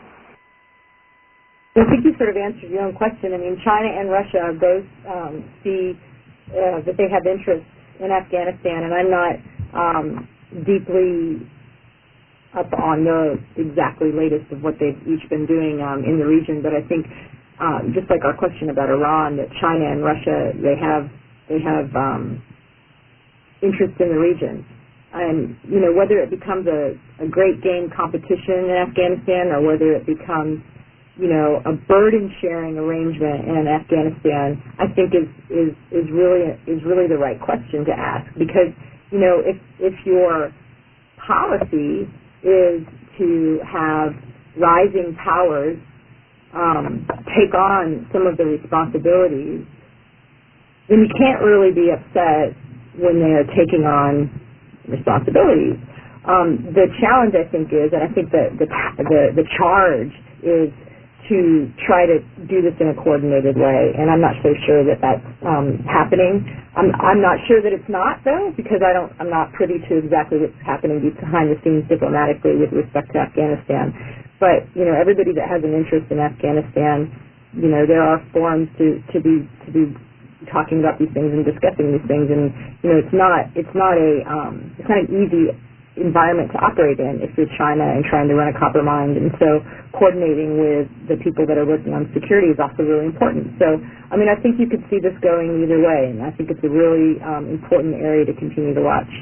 I think you sort of answered your own question. I mean, China and Russia both um, see uh, that they have interests in Afghanistan, and I'm not um, deeply up on the exactly latest of what they've each been doing um, in the region, but I think um, just like our question about Iran, that China and Russia, they have they have um, interest in the region. And, you know, whether it becomes a, a great game competition in Afghanistan or whether it becomes, you know, a burden-sharing arrangement in Afghanistan, I think is, is, is really is really the right question to ask. Because, you know, if, if your policy is to have rising powers um, take on some of the responsibilities, then you can't really be upset when they're taking on responsibilities. Um, the challenge, I think, is, and I think that the, the the charge is to try to do this in a coordinated way, and I'm not so sure that that's um, happening. I'm I'm not sure that it's not, though, because I don't I'm not privy to exactly what's happening behind the scenes diplomatically with respect to Afghanistan. But you know, everybody that has an interest in Afghanistan, you know, there are forums to to be to be talking about these things and discussing these things, and you know, it's not it's not a um, it's not an easy environment to operate in if you're China and trying to run a copper mine, and so coordinating with the people that are working on security is also really important. So, I mean, I think you could see this going either way, and I think it's a really um, important area to continue to watch.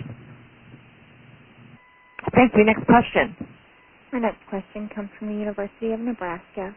Thank you. Next question. Our next question comes from the University of Nebraska.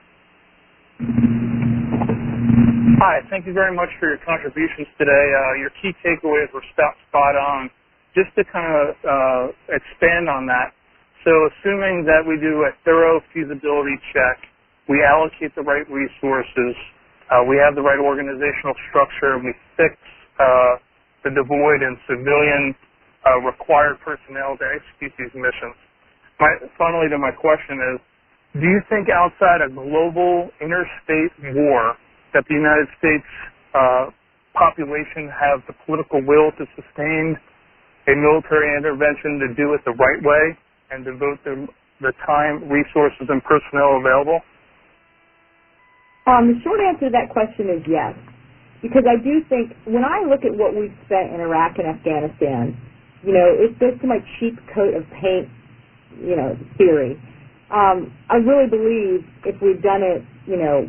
Hi, thank you very much for your contributions today. Uh, your key takeaways were spot, spot on. Just to kind of uh, expand on that, so assuming that we do a thorough feasibility check, we allocate the right resources, uh, we have the right organizational structure, we fix uh, the devoid in civilian uh, required personnel to execute these missions. My, finally, to my question is, do you think outside a global interstate war that the United States uh, population have the political will to sustain a military intervention to do it the right way and devote the, the time, resources, and personnel available? Um, the short answer to that question is yes. Because I do think, when I look at what we've spent in Iraq and Afghanistan, you know, it goes to my cheap coat of paint, you know, theory. Um, I really believe if we'd done it, you know,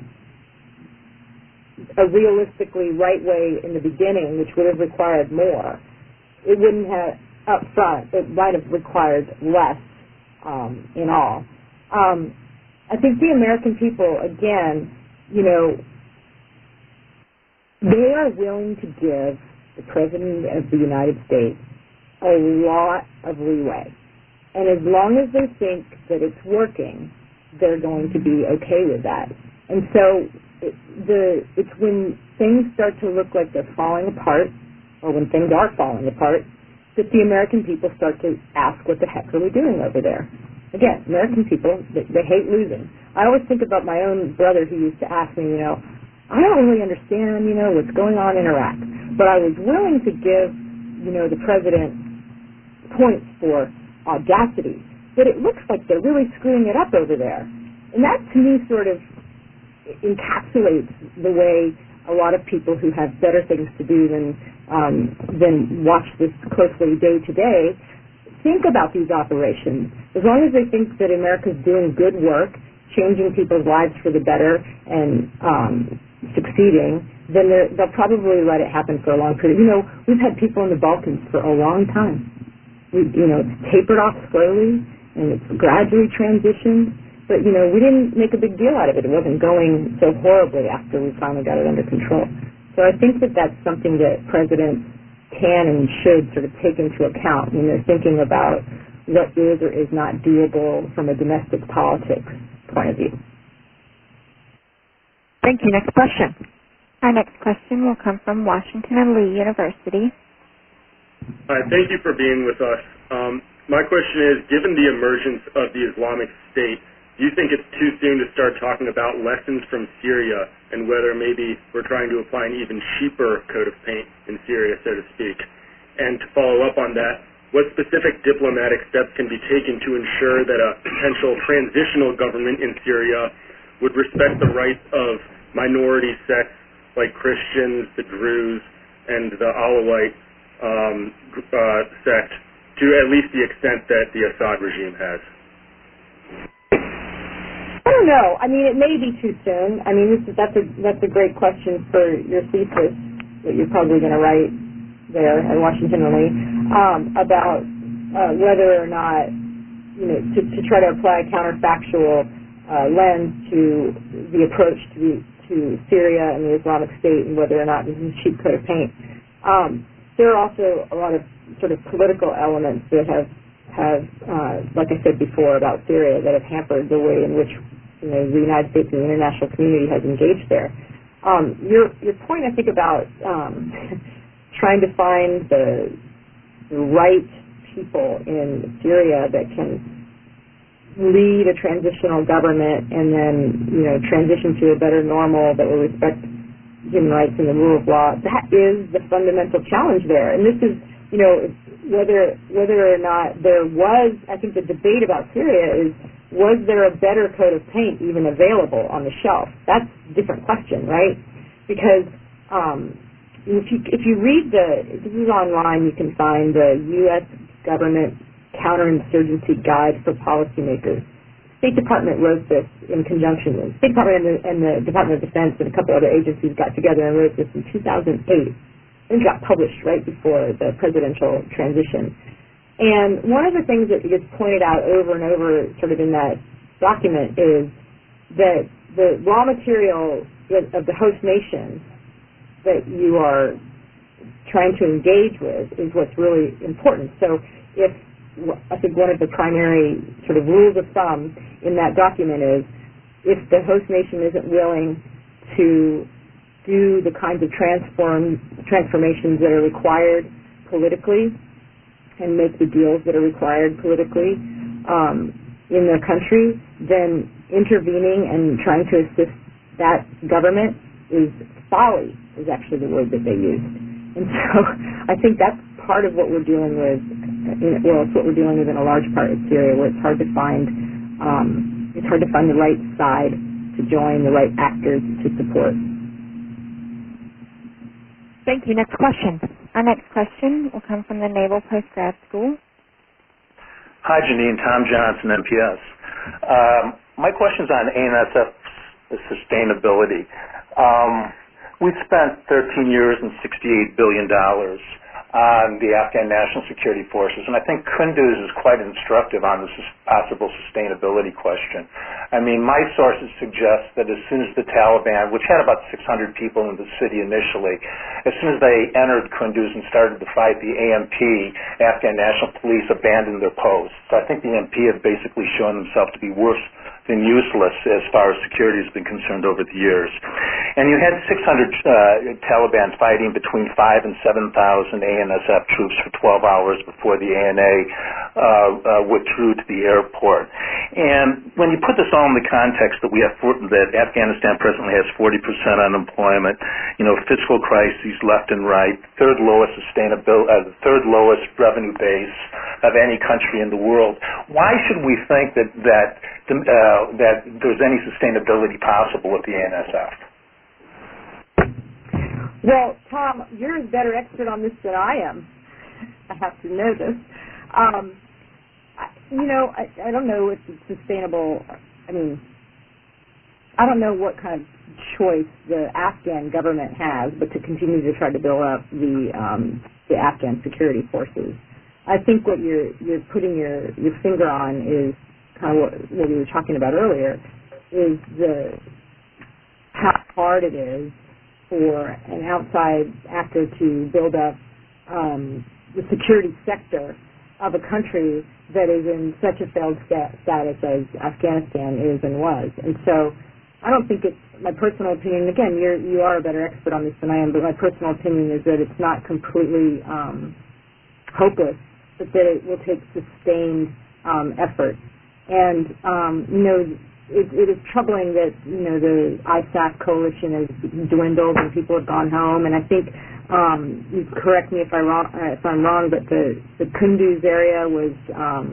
a realistically right way in the beginning, which would have required more, it wouldn't have, up front, it might have required less um, in all. Um, I think the American people, again, you know, they are willing to give the President of the United States a lot of leeway. And as long as they think that it's working, they're going to be okay with that. And so it, the it's when things start to look like they're falling apart, or when things are falling apart, that the American people start to ask, what the heck are we doing over there? Again, American people, they, they hate losing. I always think about my own brother who used to ask me, you know, I don't really understand, you know, what's going on in Iraq, but I was willing to give, you know, the president points for audacity, but it looks like they're really screwing it up over there. And that, to me, sort of encapsulates the way a lot of people who have better things to do than um, than watch this closely day to day think about these operations. As long as they think that America's doing good work, changing people's lives for the better and um, succeeding, then they'll probably let it happen for a long period. You know, we've had people in the Balkans for a long time. We, you know, it's tapered off slowly and it's gradually transitioned. But, you know, we didn't make a big deal out of it. It wasn't going so horribly after we finally got it under control. So I think that that's something that presidents can and should sort of take into account when they're thinking about what is or is not doable from a domestic politics point of view. Thank you. Next question. Our next question will come from Washington and Lee University. Hi, thank you for being with us. Um, my question is, given the emergence of the Islamic State, do you think it's too soon to start talking about lessons from Syria and whether maybe we're trying to apply an even cheaper coat of paint in Syria, so to speak? And to follow up on that, what specific diplomatic steps can be taken to ensure that a potential transitional government in Syria would respect the rights of minority sects like Christians, the Druze, and the Alawite um, uh, sect to at least the extent that the Assad regime has? I don't know. I mean, it may be too soon. I mean, this is, that's a that's a great question for your thesis that you're probably going to write there at Washington and Lee um, about uh, whether or not, you know, to, to try to apply a counterfactual uh, lens to the approach to the, to Syria and the Islamic State and whether or not this is a cheap coat of paint. Um, there are also a lot of sort of political elements that have have, uh, like I said before about Syria, that have hampered the way in which, you know, the United States and the international community has engaged there. Um, your your point, I think, about um, trying to find the, the right people in Syria that can lead a transitional government and then, you know, transition to a better normal that will respect human rights and the rule of law, that is the fundamental challenge there. And this is, you know, whether whether or not there was, I think the debate about Syria is, was there a better coat of paint even available on the shelf? That's a different question, right? Because um, if you if you read the, this is online, you can find the U S government counterinsurgency guide for policymakers. State Department wrote this in conjunction with State Department and the, and the Department of Defense and a couple other agencies got together and wrote this in two thousand eight. It got published right before the presidential transition. And one of the things that gets pointed out over and over sort of in that document is that the raw material of the host nation that you are trying to engage with is what's really important. So if, I think one of the primary sort of rules of thumb in that document is, if the host nation isn't willing to do the kinds of transform transformations that are required politically and make the deals that are required politically um, in their country, then intervening and trying to assist that government is folly, is actually the word that they used. And so I think that's part of what we're dealing with, in, well, it's what we're dealing with in a large part of Syria, where it's hard to find, um, it's hard to find the right side to join, the right actors to support. Thank you. Next question. Our next question will come from the Naval Postgrad School. Hi, Janine. Tom Johnson, N P S. Um, my question's on A N S F sustainability. Um, we've spent thirteen years and sixty-eight billion dollars on the Afghan National Security Forces, and I think Kunduz is quite instructive on this possible sustainability question. I mean, my sources suggest that as soon as the Taliban, which had about six hundred people in the city initially, as soon as they entered Kunduz and started to fight, the A N P, Afghan National Police, abandoned their posts. So I think the A N P have basically shown themselves to be worse than useless as far as security has been concerned over the years. And you had six hundred uh, Taliban fighting between five and seven thousand A N S F troops for twelve hours before the A N A uh, uh, withdrew to the airport. And when you put this all in the context that we have for, that Afghanistan presently has forty percent unemployment, you know, fiscal crises left and right, third lowest sustainability, uh, third lowest revenue base of any country in the world, why should we think that that uh, that there's any sustainability possible with the A N S F? Well, Tom, you're a better expert on this than I am. I have to know this. Um, I, you know, I, I don't know if it's sustainable. I mean, I don't know what kind of choice the Afghan government has, but to continue to try to build up the um, the Afghan security forces. I think what you're you're putting your, your finger on is kind of what, what we were talking about earlier, is the how hard it is for an outside actor to build up um, the security sector of a country that is in such a failed sta- status as Afghanistan is and was. And so I don't think it's, my personal opinion, again, you're, you are a better expert on this than I am, but my personal opinion is that it's not completely um, hopeless, but that it will take sustained um, effort. And, um, you know, it, it is troubling that, you know, the I S A F coalition has dwindled and people have gone home. And I think, um, you correct me if, I wrong, uh, if I'm wrong, but the, the Kunduz area was, um,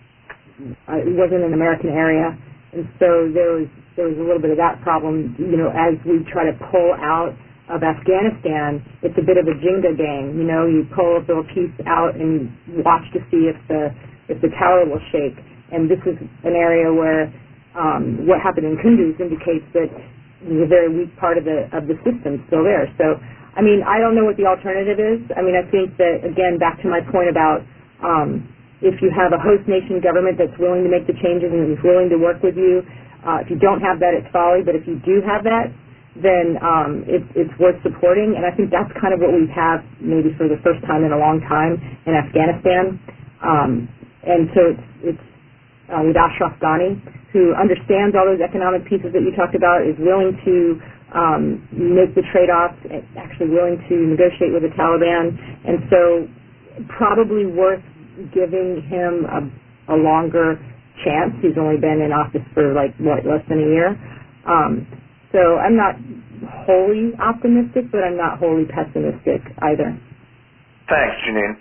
uh, it wasn't an American area. And so there was, there was a little bit of that problem, you know, as we try to pull out of Afghanistan. It's a bit of a Jenga game, you know, you pull a little piece out and watch to see if the, if the tower will shake. And this is an area where um, what happened in Kunduz indicates that the very weak part of the of the system is still there. So, I mean, I don't know what the alternative is. I mean, I think that, again, back to my point about um, if you have a host nation government that's willing to make the changes and is willing to work with you, uh, if you don't have that, it's folly. But if you do have that, then um, it, it's worth supporting. And I think that's kind of what we have maybe for the first time in a long time in Afghanistan. Um, and so it's, it's Uh, with Ashraf Ghani, who understands all those economic pieces that you talked about, is willing to um, make the trade-offs, actually willing to negotiate with the Taliban, and so probably worth giving him a, a longer chance. He's only been in office for like, what, less than a year. Um, so I'm not wholly optimistic, but I'm not wholly pessimistic either. Thanks, Janine.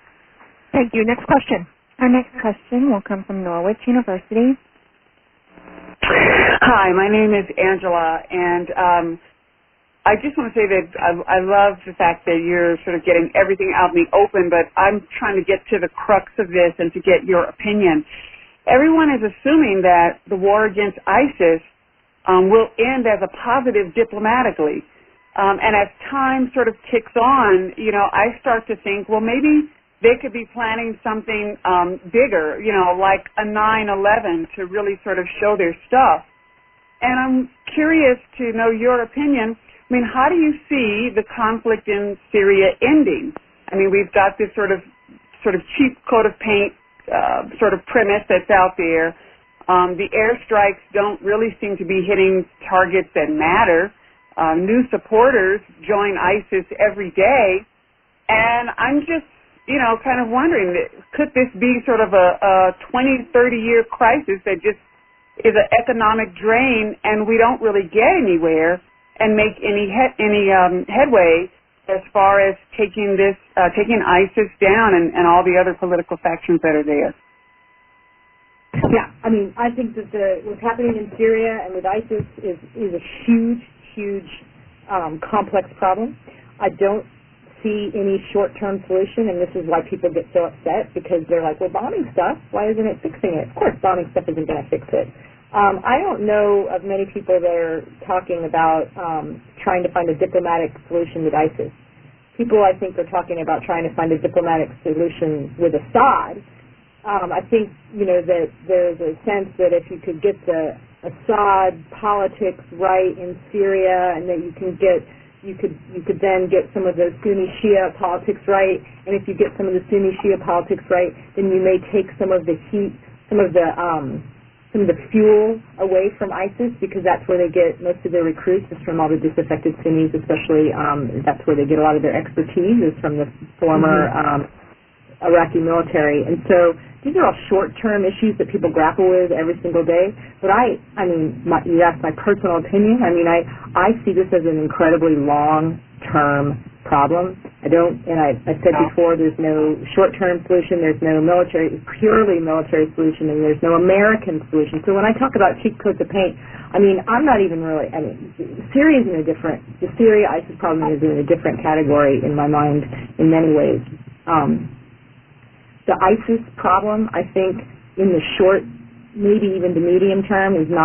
Thank you. Next question. Our next question will come from Norwich University. Hi, my name is Angela, and um, I just want to say that I, I love the fact that you're sort of getting everything out in the open, but I'm trying to get to the crux of this and to get your opinion. Everyone is assuming that the war against ISIS um, will end as a positive diplomatically. Um, and as time sort of ticks on, you know, I start to think, well, maybe they could be planning something um, bigger, you know, like a nine eleven to really sort of show their stuff. And I'm curious to know your opinion. I mean, how do you see the conflict in Syria ending? I mean, we've got this sort of sort of cheap coat of paint uh, sort of premise that's out there. Um, the airstrikes don't really seem to be hitting targets that matter. Uh, new supporters join ISIS every day. And I'm just you know, kind of wondering, could this be sort of a, a twenty, thirty-year crisis that just is an economic drain and we don't really get anywhere and make any he- any um, headway as far as taking this, uh, taking ISIS down and, and all the other political factions that are there? Yeah, I mean, I think that the, what's happening in Syria and with ISIS is, is a huge, huge, um, complex problem. I don't see any short-term solution, and this is why people get so upset, because they're like, well, bombing stuff, why isn't it fixing it? Of course, bombing stuff isn't going to fix it. Um, I don't know of many people that are talking about um, trying to find a diplomatic solution with ISIS. People, I think, are talking about trying to find a diplomatic solution with Assad. Um, I think, you know, that there's a sense that if you could get the Assad politics right in Syria, and that you can get You could you could then get some of the Sunni Shia politics right, and if you get some of the Sunni Shia politics right, then you may take some of the heat, some of the um, some of the fuel away from ISIS, because that's where they get most of their recruits, is from all the disaffected Sunnis, especially. Um, that's where they get a lot of their expertise, is from the former um, Iraqi military. And so these are all short-term issues that people grapple with every single day. But I, I mean, my, you asked my personal opinion. I mean, I, I see this as an incredibly long-term problem. I don't, and I, I said before, there's no short-term solution, there's no military, purely military solution, and there's no American solution. So when I talk about cheap coats of paint, I mean, I'm not even really, I mean, Syria's in a different, the Syria-ISIS problem is in a different category in my mind in many ways. Um, The ISIS problem, I think, in the short, maybe even the medium term, is not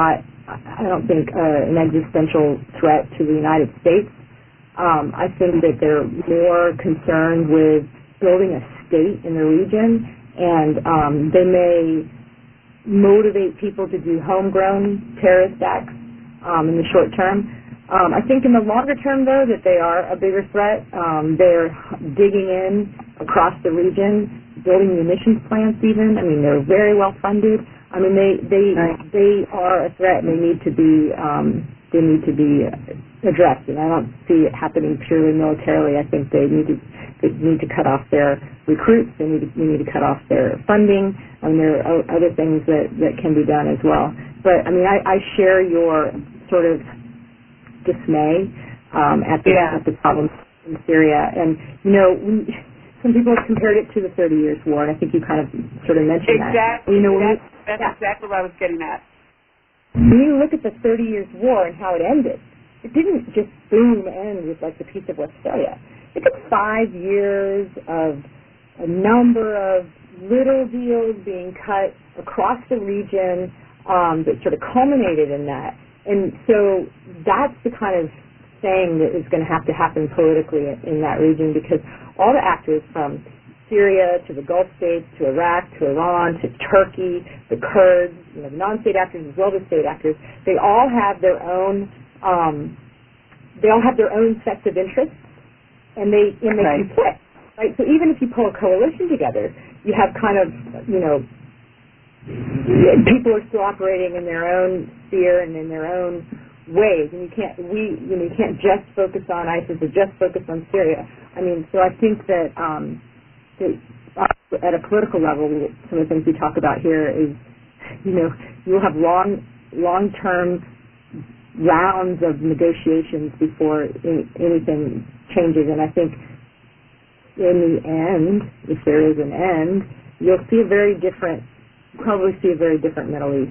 I don't think uh, an existential threat to the United States. Um, I think that they're more concerned with building a state in the region, and um, they may motivate people to do homegrown terrorist acts um, in the short term. Um, I think in the longer term, though, that they are a bigger threat. Um, they're digging in across the region, building munitions plants even. I mean, they're very well funded. I mean, they they right. they are a threat, and they need to be um, they need to be addressed. And I don't see it happening purely militarily. I think they need to they need to cut off their recruits. They need to, they need to cut off their funding. And there are other things that, that can be done as well. But I mean, I, I share your sort of dismay um, at the yeah. at the problems in Syria. And you know, we, some people have compared it to the thirty years war, and I think you kind of sort of mentioned exactly. that. You know, that's, we, that's yeah. exactly what I was getting at. When you look at the thirty years war and how it ended, it didn't just boom end with like the Peace of Westphalia. It took five years of a number of little deals being cut across the region um, that sort of culminated in that. And so that's the kind of thing that is going to have to happen politically in, in that region, because all the actors from Syria to the Gulf states to Iraq to Iran to Turkey, the Kurds, you know, the non-state actors as well as state actors, they all have their own um, they all have their own sets of interests, and they and they right. conflict. Right? So even if you pull a coalition together, you have kind of, you know, people are still operating in their own sphere and in their own ways, and you can't we you know you can't just focus on ISIS or just focus on Syria. I mean, so I think that, um, that uh, at a political level, some of the things we talk about here is, you know, you'll have long long term rounds of negotiations before any, anything changes, and I think in the end, if there is an end, you'll see a very different, probably see a very different Middle East.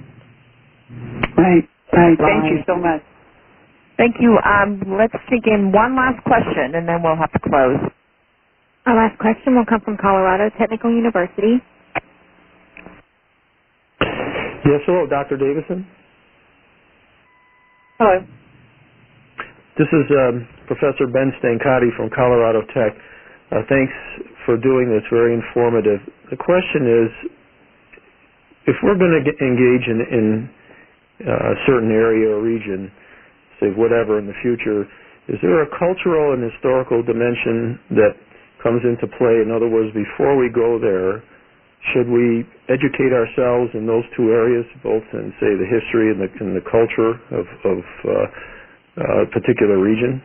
Right, right. Thank you so much. Thank you. Um, let's sneak in one last question, and then we'll have to close. Our last question will come from Colorado Technical University. Yes, hello, Doctor Davison. Hello. This is um, Professor Ben Stancati from Colorado Tech. Uh, thanks for doing this, very informative. The question is, if we're going to engage in, in uh, a certain area or region, say whatever in the future, is there a cultural and historical dimension that comes into play? In other words, before we go there, should we educate ourselves in those two areas, both in, say, the history and the, and the culture of, of uh, uh, a particular region?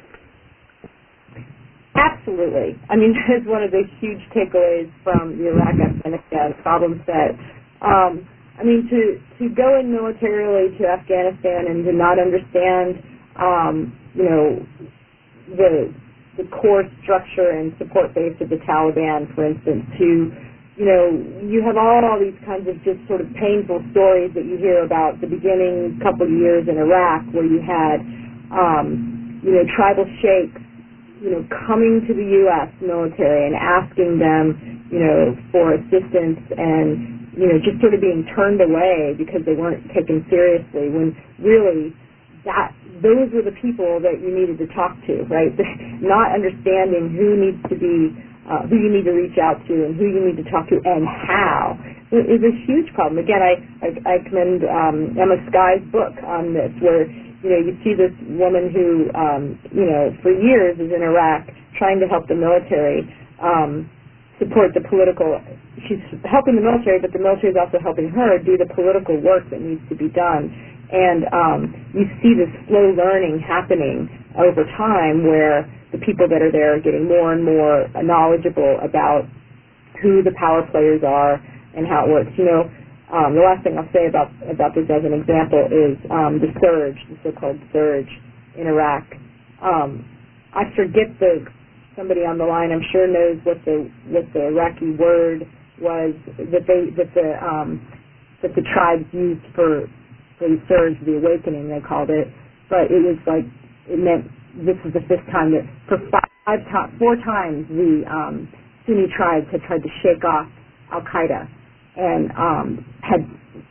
Absolutely. I mean, that's one of the huge takeaways from the Iraq-Afghanistan problem set. Um, I mean, to, to go in militarily to Afghanistan and to not understand, um, you know, the the core structure and support base of the Taliban, for instance, to, you know, you have all, all these kinds of just sort of painful stories that you hear about the beginning couple of years in Iraq, where you had, um, you know, tribal sheikhs, you know, coming to the U S military and asking them, you know, for assistance, and, you know, just sort of being turned away because they weren't taken seriously, when really that those were the people that you needed to talk to, right? Not understanding who needs to be, uh, who you need to reach out to and who you need to talk to and how is a huge problem. Again, I, I, I commend um, Emma Sky's book on this, where, you know, you see this woman who, um, you know, for years is in Iraq trying to help the military um, support the political. She's helping the military, but the military is also helping her do the political work that needs to be done. And um, you see this slow learning happening over time, where the people that are there are getting more and more knowledgeable about who the power players are and how it works. You know, Um, the last thing I'll say about about this as an example is um, the surge, the so-called surge in Iraq. Um, I forget the somebody on the line, I'm sure, knows what the what the Iraqi word was that they that the um, that the tribes used for for the surge, the awakening they called it. But it was like it meant this was the fifth time that for five times, four times the um, Sunni tribes had tried to shake off Al Qaeda, and um, had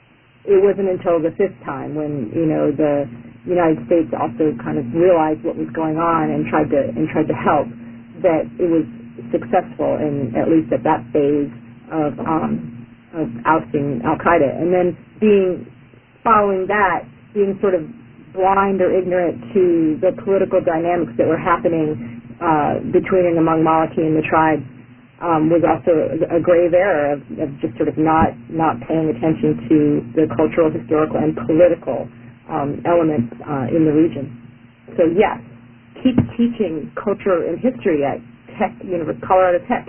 it wasn't until the fifth time when, you know, the United States also kind of realized what was going on and tried to and tried to help, that it was successful in at least at that phase of um, of ousting Al Qaeda. And then being following that, being sort of blind or ignorant to the political dynamics that were happening uh, between and among Maliki and the tribe um, was also a, a grave error of, of just sort of not not paying attention to the cultural, historical, and political Um, elements uh, in the region. So yes, keep teaching culture and history at Tech University, Colorado Tech.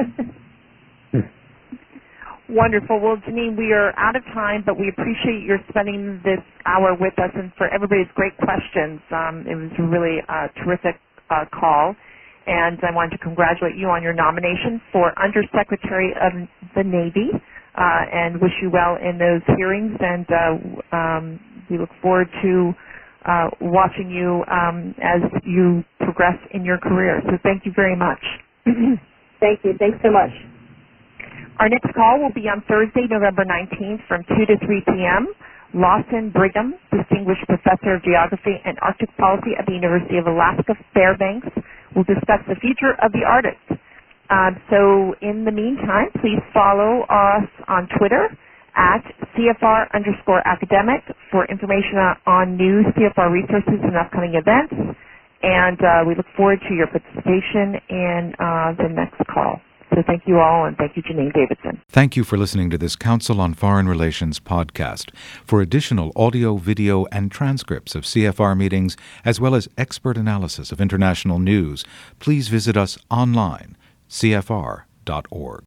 Wonderful. Well, Janine, we are out of time, but we appreciate your spending this hour with us and for everybody's great questions. Um, it was really a terrific uh, call, and I wanted to congratulate you on your nomination for Undersecretary of the Navy uh, and wish you well in those hearings, and uh, um, we look forward to uh, watching you um, as you progress in your career. So thank you very much. Thank you. Thanks so much. Our next call will be on Thursday, November nineteenth from two to three p.m. Lawson Brigham, Distinguished Professor of Geography and Arctic Policy at the University of Alaska Fairbanks, will discuss the future of the Arctic. Um, so in the meantime, please follow us on Twitter at C F R underscore academic for information on new C F R resources and upcoming events. And uh, we look forward to your participation in uh, the next call. So thank you all, and thank you, Janine Davidson. Thank you for listening to this Council on Foreign Relations podcast. For additional audio, video, and transcripts of C F R meetings, as well as expert analysis of international news, please visit us online, C F R dot org.